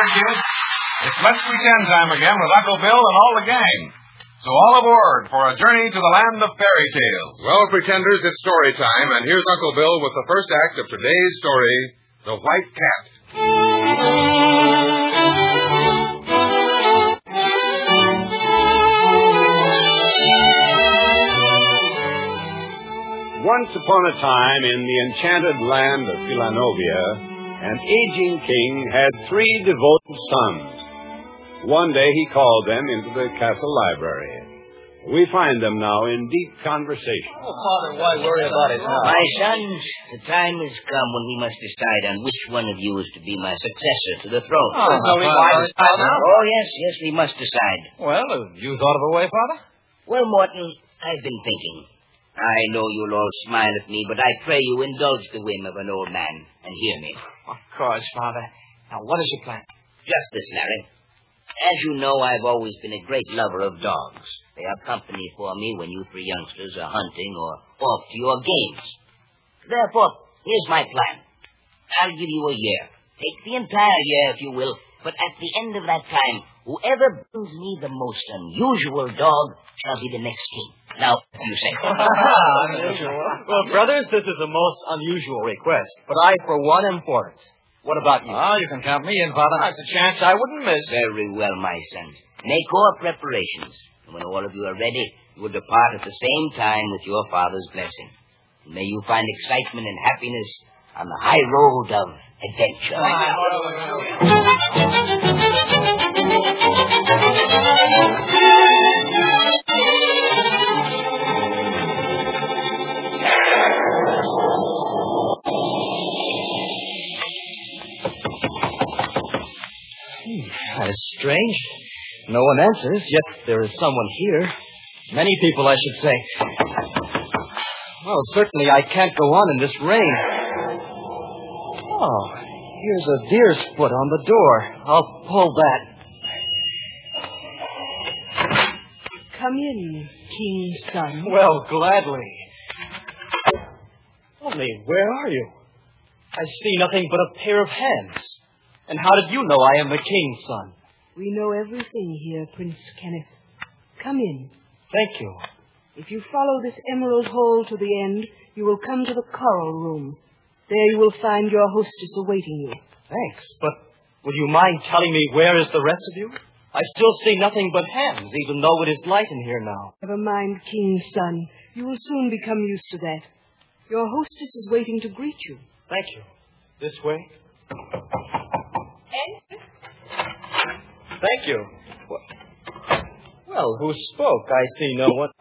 there, kids. It's Let's Pretend time again with Uncle Bill and all the gang. So all aboard for a journey to the land of fairy tales. Well, pretenders, it's story time, and here's Uncle Bill with the first act of today's story, The White Cat. Once upon a time in the enchanted land of Philanovia, an aging king had 3 devoted sons. One day he called them into the castle library. We find them now in deep conversation. Oh, Father, why worry about it now? My sons, the time has come when we must decide on which one of you is to be my successor to the throne. Oh, yes, we must decide. Well, have you thought of a way, Father? Well, Morton, I've been thinking. I know you'll all smile at me, but I pray you indulge the whim of an old man and hear me. Of course, Father. Now, what is your plan? Just this, Larry. As you know, I've always been a great lover of dogs. They are company for me when you 3 youngsters are hunting or off to your games. Therefore, here's my plan. I'll give you a year. Take the entire year, if you will, but at the end of that time, whoever brings me the most unusual dog shall be the next king. Now, what do you say? Well, brothers, this is a most unusual request, but I, for one, am for it. What about you? You can count me in, Father. That's a chance I wouldn't miss. Very well, my sons. Make all preparations. And when all of you are ready, you will depart at the same time with your father's blessing. And may you find excitement and happiness on the high road of adventure. That is strange. No one answers, yet there is someone here. Many people, I should say. Well, certainly I can't go on in this rain. Oh, here's a deer's foot on the door. I'll pull that. Come in, King's son. Well, gladly. Only, where are you? I see nothing but a pair of hands. And how did you know I am the king's son? We know everything here, Prince Kenneth. Come in. Thank you. If you follow this emerald hall to the end, you will come to the coral room. There you will find your hostess awaiting you. Thanks, but would you mind telling me where is the rest of you? I still see nothing but hands, even though it is light in here now. Never mind, King's son. You will soon become used to that. Your hostess is waiting to greet you. Thank you. This way. Thank you. Well, who spoke? I see no one.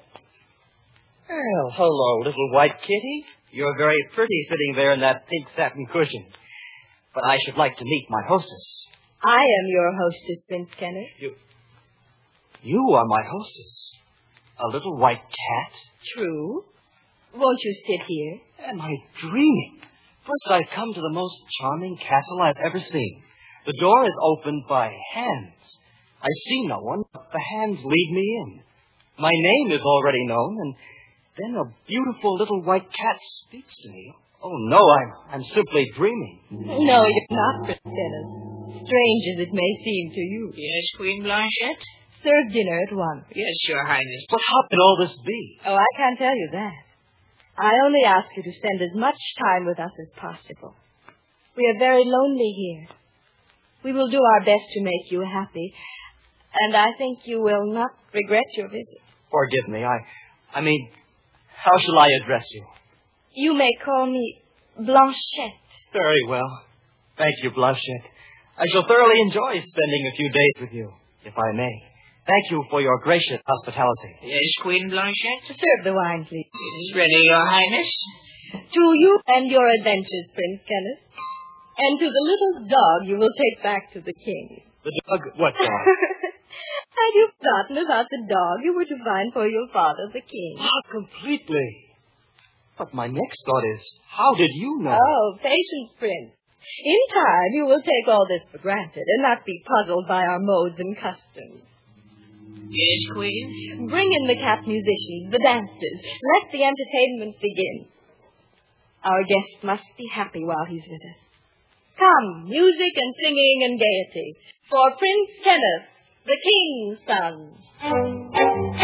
Well, hello, little white kitty. You're very pretty sitting there in that pink satin cushion. But I should like to meet my hostess. I am your hostess, Prince Kenneth. You are my hostess? A little white cat? True. Won't you sit here? Am I dreaming? First, I've come to the most charming castle I've ever seen. The door is opened by hands. I see no one, but the hands lead me in. My name is already known, and then a beautiful little white cat speaks to me. Oh, no, I'm simply dreaming. No, you're not, Prince Kenneth. Strange as it may seem to you. Yes, Queen Blanchette? Serve dinner at once. Yes, Your Highness. But how can all this be? Oh, I can't tell you that. I only ask you to spend as much time with us as possible. We are very lonely here. We will do our best to make you happy, and I think you will not regret your visit. Forgive me. I mean, how shall I address you? You may call me Blanchette. Very well. Thank you, Blanchette. I shall thoroughly enjoy spending a few days with you, if I may. Thank you for your gracious hospitality. Yes, Queen Blanchette? Serve the wine, please. It is ready, Your Highness. To you and your adventures, Prince Kenneth. And to the little dog you will take back to the king. The dog? What dog? Had you forgotten about the dog you were to find for your father, the king? Completely. But my next thought is, how did you know? Oh, patience, Prince. In time, you will take all this for granted and not be puzzled by our modes and customs. Yes, Queen? Bring in the cat musicians, the dancers. Let the entertainment begin. Our guest must be happy while he's with us. Come, music and singing and gaiety. For Prince Kenneth, the King's son.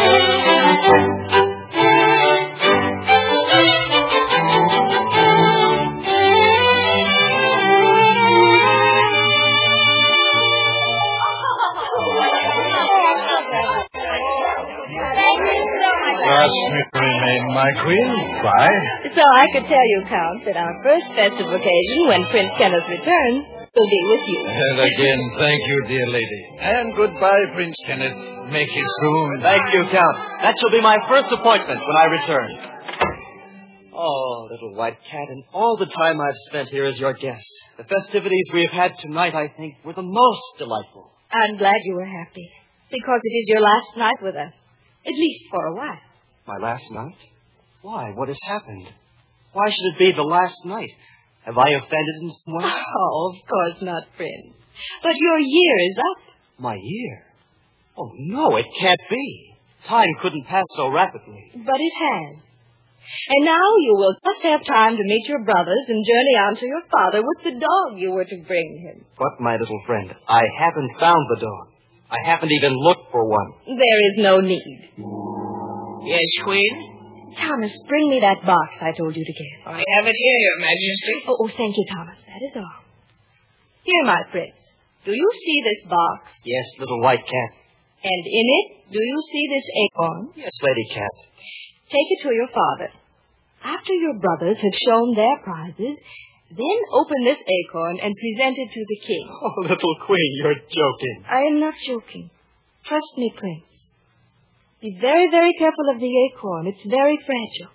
Ask me to remain my queen. Why? So I could tell you, Count, that our first festive occasion, when Prince Kenneth returns, will be with you. And again, thank you, dear lady. And goodbye, Prince Kenneth. Make it soon. Thank you, Count. That shall be my first appointment when I return. Oh, little white cat, and all the time I've spent here as your guest. The festivities we have had tonight, I think, were the most delightful. I'm glad you were happy, because it is your last night with us, at least for a while. My last night? Why? What has happened? Why should it be the last night? Have I offended in some way? Oh, of course not, Prince. But your year is up. My year? Oh, no, it can't be. Time couldn't pass so rapidly. But it has. And now you will just have time to meet your brothers and journey on to your father with the dog you were to bring him. But, my little friend, I haven't found the dog. I haven't even looked for one. There is no need. Yes, Queen? Thomas, bring me that box I told you to get. I have it here, Your Majesty. Oh, thank you, Thomas. That is all. Here, my prince. Do you see this box? Yes, little white cat. And in it, do you see this acorn? Yes, Lady Cat. Take it to your father. After your brothers have shown their prizes, then open this acorn and present it to the king. Oh, little queen, you're joking. I am not joking. Trust me, Prince. Be very, very careful of the acorn. It's very fragile.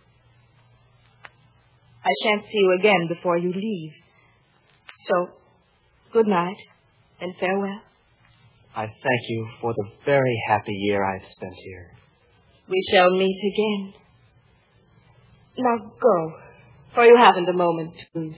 I shan't see you again before you leave. So, good night and farewell. I thank you for the very happy year I've spent here. We shall meet again. Now go, for you haven't a moment to lose.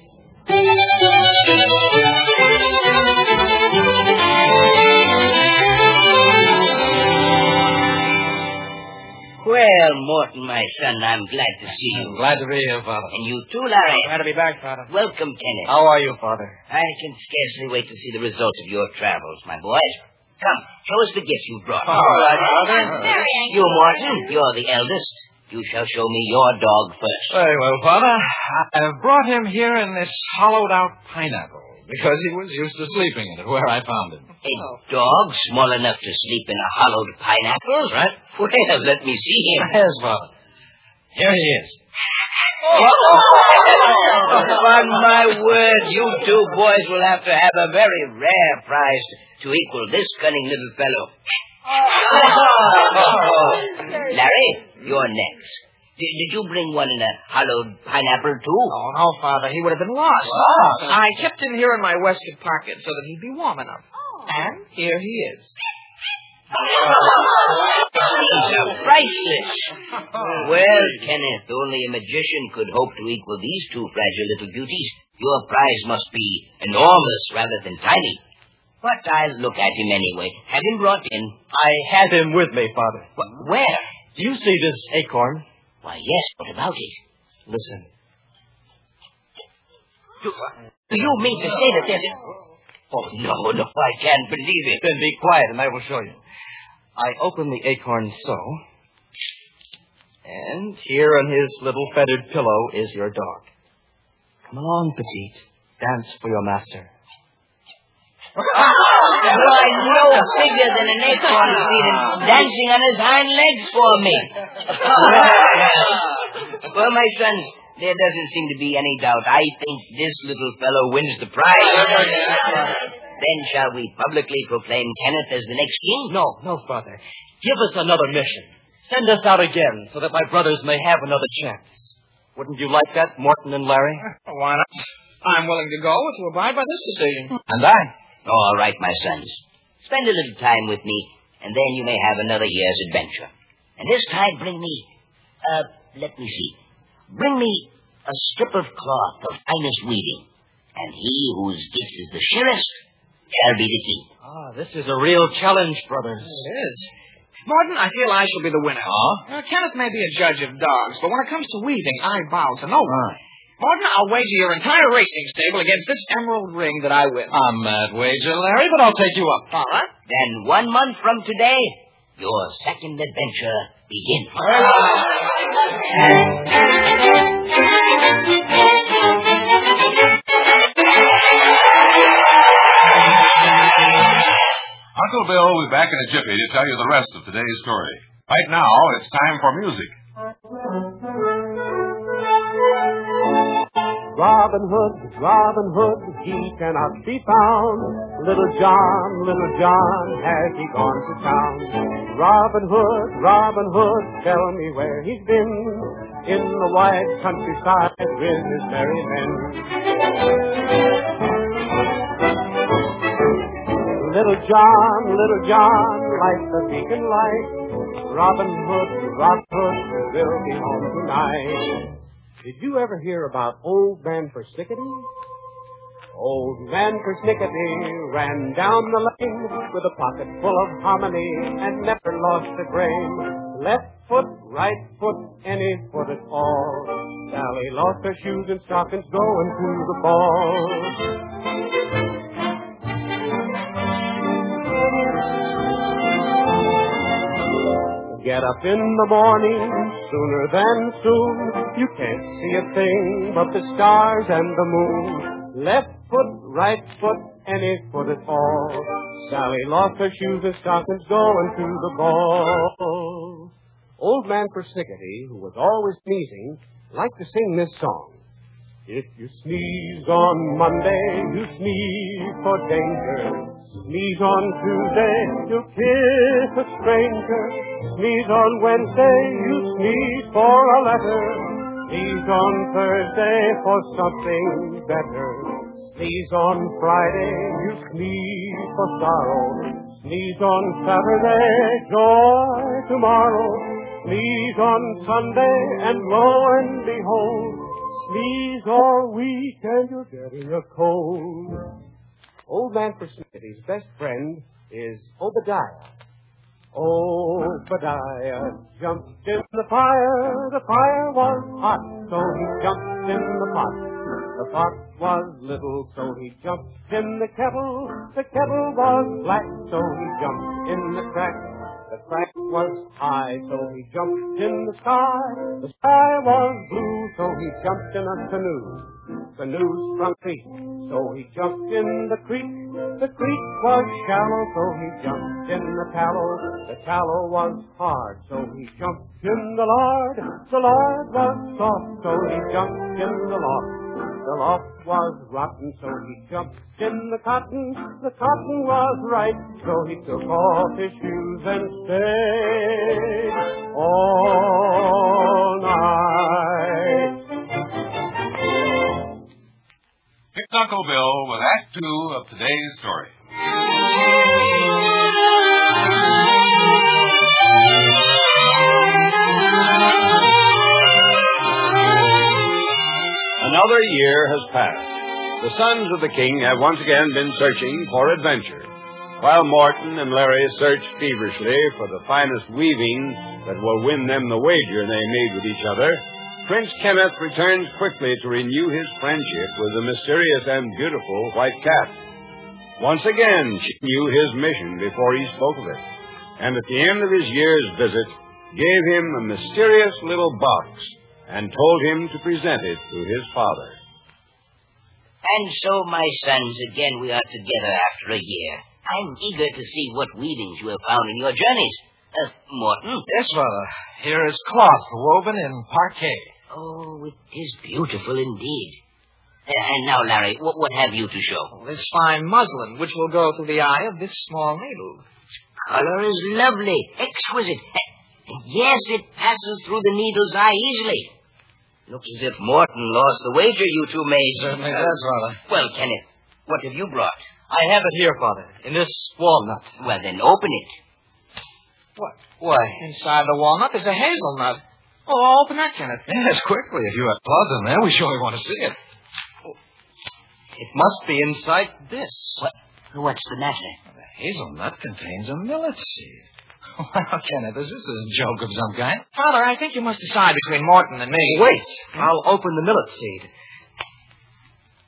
Well, Morton, my son, I'm glad to see you. Glad to be here, Father. And you too, Larry. Glad to be back, Father. Welcome, Kenneth. How are you, Father? I can scarcely wait to see the result of your travels, my boys. Come, show us the gifts you brought. All right, Father. I'm very anxious. You, Morton, you're the eldest. You shall show me your dog first. Very well, Father. I brought him here in this hollowed-out pineapple because he was used to sleeping in it where I found him. A dog small enough to sleep in a hollowed pineapple? That's right. Well, let me see him. Yes, Father. Here he is. Upon my word, you two boys will have to have a very rare prize to equal this cunning little fellow. Larry, you're next. Did you bring one in a hollowed pineapple, too? Oh, no, Father. He would have been lost. Lost? I kept him here in my waistcoat pocket so that he'd be warm enough. And here he is. These are priceless. Well, Kenneth, only a magician could hope to equal these two fragile little beauties. Your prize must be enormous rather than tiny. But I'll look at him anyway. Have him brought in. I have him with me, Father. Where? Do you see this acorn? Why, yes. What about it? Listen. Do you mean to say that there's... Oh, no, I can't believe it. Then be quiet and I will show you. I open the acorn so. And here on his little feathered pillow is your dog. Come along, Petite. Dance for your master. Why, no bigger than an acorn seed and dancing on his hind legs for me. Well, my sons, there doesn't seem to be any doubt. I think this little fellow wins the prize. Then shall we publicly proclaim Kenneth as the next king? No, Father. Give us another mission. Send us out again so that my brothers may have another chance. Wouldn't you like that, Morton and Larry? Why not? I'm willing to go to abide by this decision. And I. All right, my sons. Spend a little time with me, and then you may have another year's adventure. And this time bring me, let me see. Bring me a strip of cloth of finest weaving. And he whose gift is the surest shall be the king. This is a real challenge, brothers. It is. Morton, I feel I shall be the winner. Kenneth may be a judge of dogs, but when it comes to weaving, I vow to no one. Morton, I'll wager your entire racing stable against this emerald ring that I win. A mad wager, Larry, but I'll take you up. All right. Then 1 month from today, your second adventure begins. Uncle Bill will be back in a jiffy to tell you the rest of today's story. Right now, it's time for music. Robin Hood, he cannot be found. Little John, has he gone to town? Robin Hood, tell me where he's been. In the wide countryside with his merry men. Little John, like the beacon light. Robin Hood will be home tonight. Did you ever hear about Old Man Persnickety? Old Man Persnickety ran down the lane with a pocket full of hominy and never lost a grain. Left foot, right foot, any foot at all. Sally lost her shoes and stockings going to the ball. Get up in the morning, sooner than soon. You can't see a thing but the stars and the moon. Left foot, right foot, any foot at all. Sally lost her shoes and stockings going to the ball. Old Man Persnickety, who was always sneezing, liked to sing this song. If you sneeze on Monday, you sneeze for danger. Sneeze on Tuesday, you'll kiss a stranger. Sneeze on Wednesday, you sneeze for a letter. Sneeze on Thursday for something better. Sneeze on Friday, you sneeze for sorrow. Sneeze on Saturday, joy tomorrow. Sneeze on Sunday, and lo and behold, sneeze all week and you're getting a cold. Old Man Persnickety's best friend is Obadiah. Obadiah jumped in the fire was hot, so he jumped in the pot. The pot was little, so he jumped in the kettle was black, so he jumped in the crack. The crack was high, so he jumped in the sky was blue, so he jumped in a canoe. Canoe sprung creek, so he jumped in the creek. The creek was shallow, so he jumped in the tallow was hard, so he jumped in the lard. The lard was soft, so he jumped in the loft. The loft was rotten, so he jumped in the cotton. The cotton was ripe, so he took off his shoes and stayed all night. Here's Uncle Bill with Act 2 of today's story. Another year has passed. The sons of the king have once again been searching for adventure. While Morton and Larry search feverishly for the finest weaving that will win them the wager they made with each other, Prince Kenneth returns quickly to renew his friendship with the mysterious and beautiful White Cat. Once again, she knew his mission before he spoke of it, and at the end of his year's visit, gave him a mysterious little box and told him to present it to his father. And so, my sons, again we are together after a year. I'm eager to see what weavings you have found in your journeys. Morton? Yes, Father. Here is cloth woven in parquet. Oh, it is beautiful indeed. And now, Larry, what have you to show? This fine muslin, which will go through the eye of this small needle. Color is lovely, exquisite. And yes, it passes through the needle's eye easily. Looks as if Morton lost the wager you two made. Certainly does, Father. Well, Kenneth, what have you brought? I have it here, Father, in this walnut. Well, then open it. What? Why? Inside the walnut is a hazelnut. Oh, open that, Kenneth. Yes, quickly. If you have cloth in there, we surely want to see it. It must be inside this. What's the matter? The hazelnut contains a millet seed. Well, Kenneth, is this a joke of some kind? Father, I think you must decide between Morton and me. Wait. I'll open the millet seed.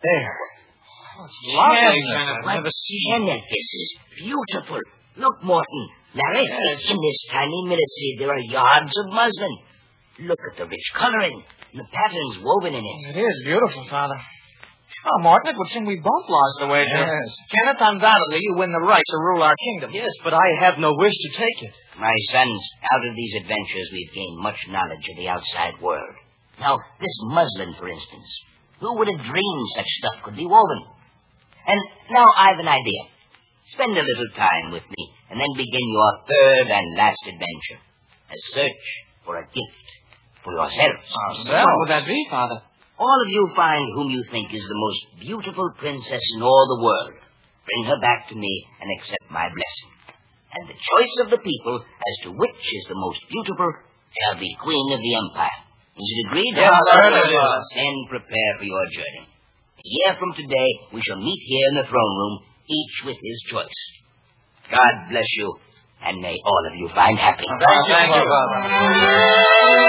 there. Oh, it's lovely, Kenneth, Kenneth. I've never seen it. Kenneth, this is beautiful. Look, Morton. Larry, Yes. in this tiny milliseed there are yards of muslin. Look at the rich coloring and the patterns woven in it. It is beautiful, Father. Oh, Morton, it would seem we both lost the wager. Yes. Kenneth, undoubtedly you win the right to rule our kingdom. Yes, but I have no wish to take it. My sons, out of these adventures we've gained much knowledge of the outside world. Now, this muslin, for instance. Who would have dreamed such stuff could be woven? And now I've an idea. Spend a little time with me, and then begin your third and last adventure. A search for a gift for yourselves. What would that be, Father? All of you find whom you think is the most beautiful princess in all the world. Bring her back to me and accept my blessing. And the choice of the people as to which is the most beautiful shall be queen of the empire. Is it agreed? Yes, sir, it is. Then prepare for your journey. A year from today, we shall meet here in the throne room, each with his choice. God bless you, and may all of you find happiness. Thank you, Father.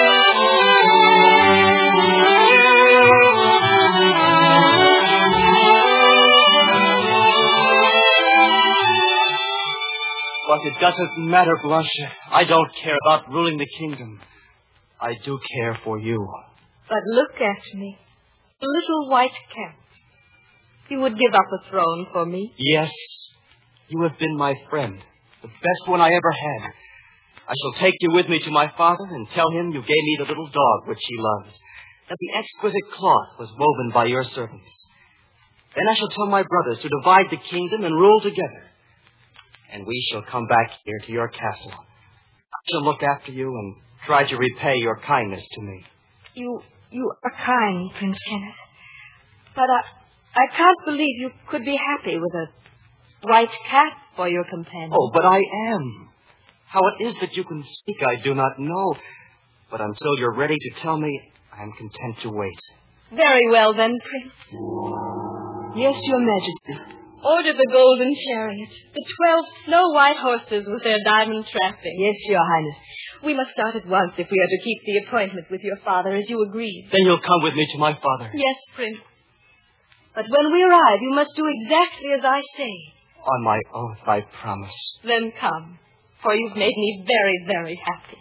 But it doesn't matter, Blanchette. I don't care about ruling the kingdom. I do care for you. But look at me. The little white cat. You would give up a throne for me? Yes, you have been my friend, the best one I ever had. I shall take you with me to my father and tell him you gave me the little dog which he loves, that the exquisite cloth was woven by your servants. Then I shall tell my brothers to divide the kingdom and rule together. And we shall come back here to your castle. I shall look after you and try to repay your kindness to me. You are kind, Prince Kenneth. But I can't believe you could be happy with a white cat for your companion. Oh, but I am. How it is that you can speak, I do not know. But until you're ready to tell me, I am content to wait. Very well, then, Prince. Yes, Your Majesty. Order the golden chariot, the 12 snow-white horses with their diamond trappings. Yes, Your Highness. We must start at once if we are to keep the appointment with your father as you agreed. Then you'll come with me to my father. Yes, Prince. But when we arrive, you must do exactly as I say. On my oath, I promise. Then come, for you've made me very, very happy.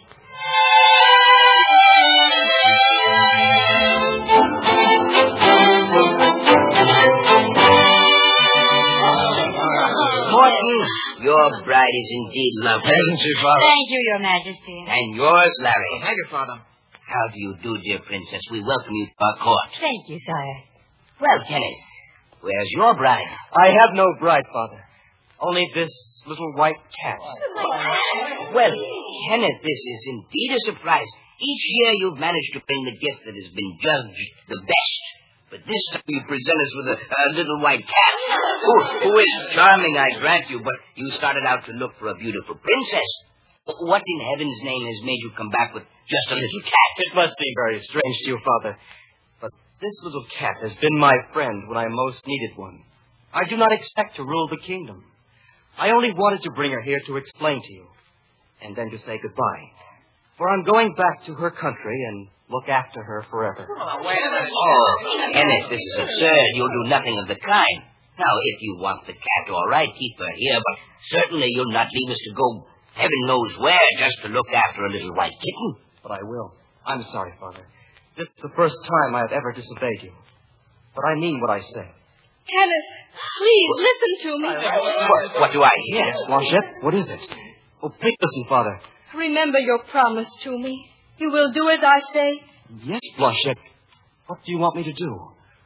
Morton, your bride is indeed lovely. Isn't she, Father? Thank you, Your Majesty. And yours, Larry. Thank you, Father. How do you do, dear princess? We welcome you to our court. Thank you, sire. Well, Kenneth, where's your bride? I have no bride, Father. Only this little white cat. Well, Kenneth, this is indeed a surprise. Each year you've managed to bring the gift that has been judged the best. But this time you present us with a little white cat, who is charming, I grant you, but you started out to look for a beautiful princess. What in heaven's name has made you come back with just a little cat? It must seem very strange to you, Father. But this little cat has been my friend when I most needed one. I do not expect to rule the kingdom. I only wanted to bring her here to explain to you, and then to say goodbye. For I'm going back to her country and look after her forever. Oh, Kenneth, this is absurd. You'll do nothing of the kind. Now, if you want the cat, all right, keep her here, but certainly you'll not leave us to go heaven knows where just to look after a little white kitten. But I will. I'm sorry, Father. This is the first time I have ever disobeyed you. But I mean what I say. Kenneth, please listen to me. What do I hear? Yes, Blanchette, what is it? Oh, please listen, Father. Remember your promise to me. You will do as I say. Yes, Blanchette. What do you want me to do?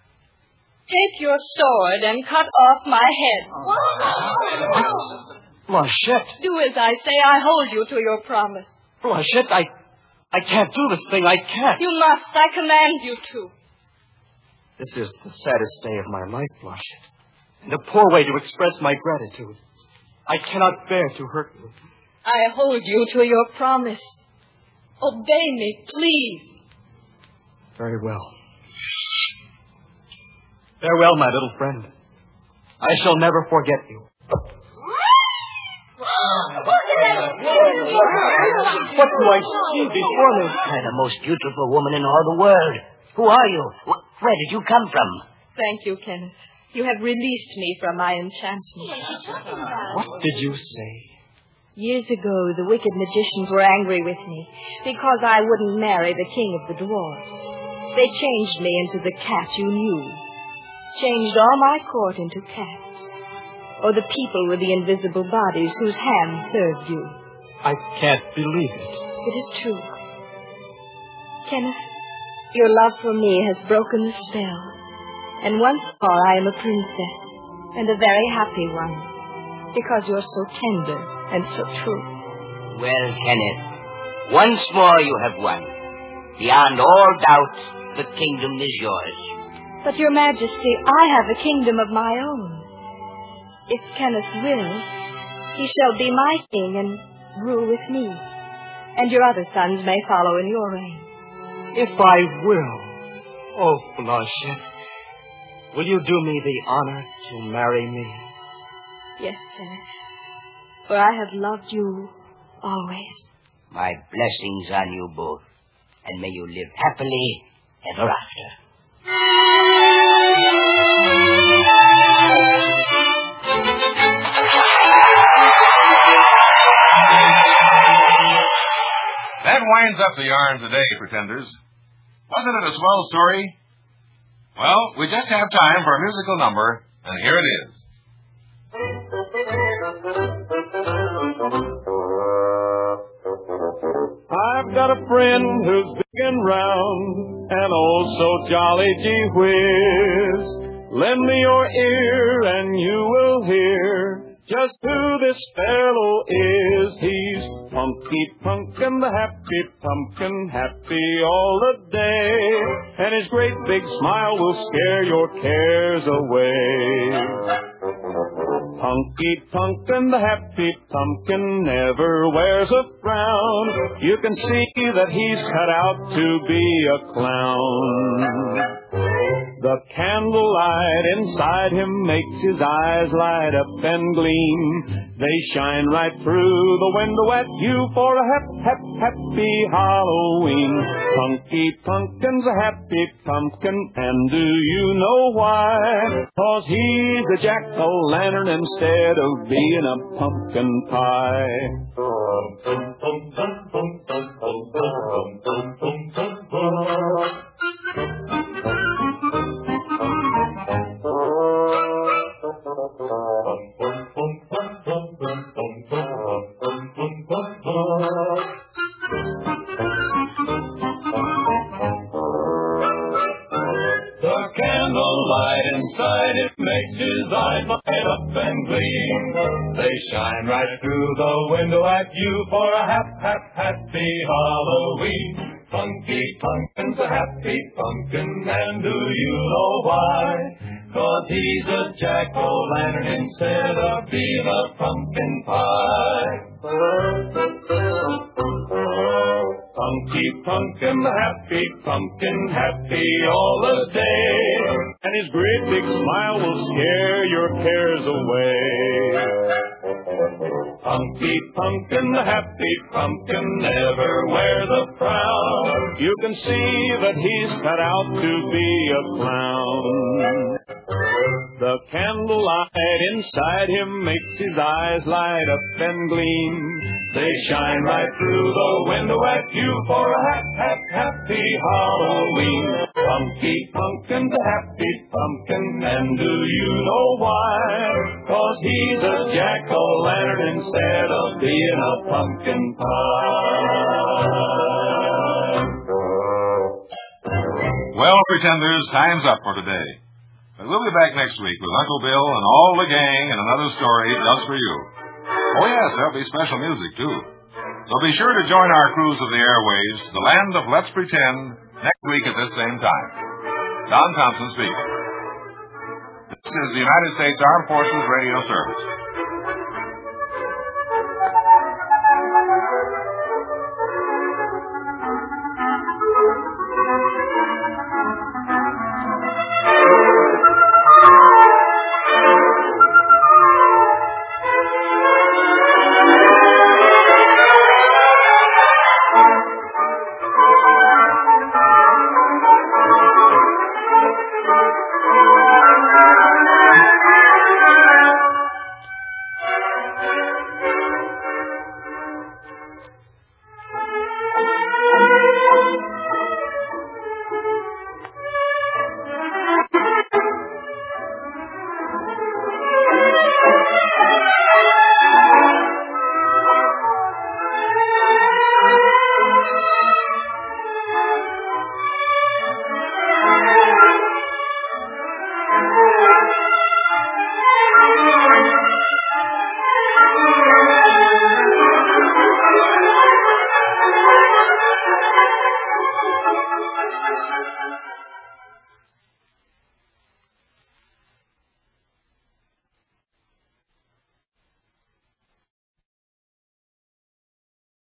Take your sword and cut off my head. Blanchette. Do as I say. I hold you to your promise. Blanchette, I can't do this thing. I can't. You must. I command you to. This is the saddest day of my life, Blanchette. And a poor way to express my gratitude. I cannot bear to hurt you. I hold you to your promise. Obey me, please. Very well. Farewell, my little friend. I shall never forget you. What do I see before me? You're the most beautiful woman in all the world. Who are you? Where did you come from? Thank you, Kenneth. You have released me from my enchantment. What did you say? Years ago, the wicked magicians were angry with me because I wouldn't marry the king of the dwarfs. They changed me into the cat you knew. Changed all my court into cats. Or the people with the invisible bodies whose hands served you. I can't believe it. It is true. Kenneth, your love for me has broken the spell. And once more I am a princess, and a very happy one, because you're so tender and so true. Well, Kenneth, once more you have won. Beyond all doubt, the kingdom is yours. But, Your Majesty, I have a kingdom of my own. If Kenneth will, he shall be my king and rule with me, and your other sons may follow in your reign. If I will. Oh, Blanchette, will you do me the honor to marry me? Yes, Kenneth, for I have loved you always. My blessings on you both, and may you live happily ever after. That winds up the yarn today, pretenders. Wasn't it a swell story? Well, we just have time for a musical number, and here it is. I've got a friend who's big and round, and oh so jolly, gee whiz. Lend me your ear and you will hear just who this fellow is. He's Punky Punkin, the happy pumpkin, happy all the day, and his great big smile will scare your cares away. Punky Punkin, the happy pumpkin, never wears a frown. You can see that he's cut out to be a clown. The candlelight inside him makes his eyes light up and gleam. They shine right through the window at you for a happy Halloween. Punky Punkin's a happy pumpkin, and do you know why? 'Cause he's a jack-o'-lantern instead of being a pumpkin pie. The candlelight inside it makes his eyes light up and gleam. They shine right through the window at you for a happy Halloween. Punky Punkin's a happy pumpkin, and do you know why? 'Cause he's a jack-o'-lantern instead of being a pumpkin pie. Punky Punkin, the happy pumpkin, happy all the day, and his great big smile will scare your cares away. Punky Punkin, the happy pumpkin, never wears a frown. You can see that he's cut out to be a clown. The candlelight inside him makes his eyes light up and gleam. They shine right through the window at you for a happy Halloween. Punky Punkin's a happy pumpkin, and do you know why? 'Cause he's a jack-o'-lantern instead of being a pumpkin pie. Well, pretenders, time's up for today. But we'll be back next week with Uncle Bill and all the gang and another story just for you. Oh, yes, there'll be special music, too. So be sure to join our cruise of the airwaves, the land of Let's Pretend, next week at this same time. Don Thompson speaking. This is the United States Armed Forces Radio Service.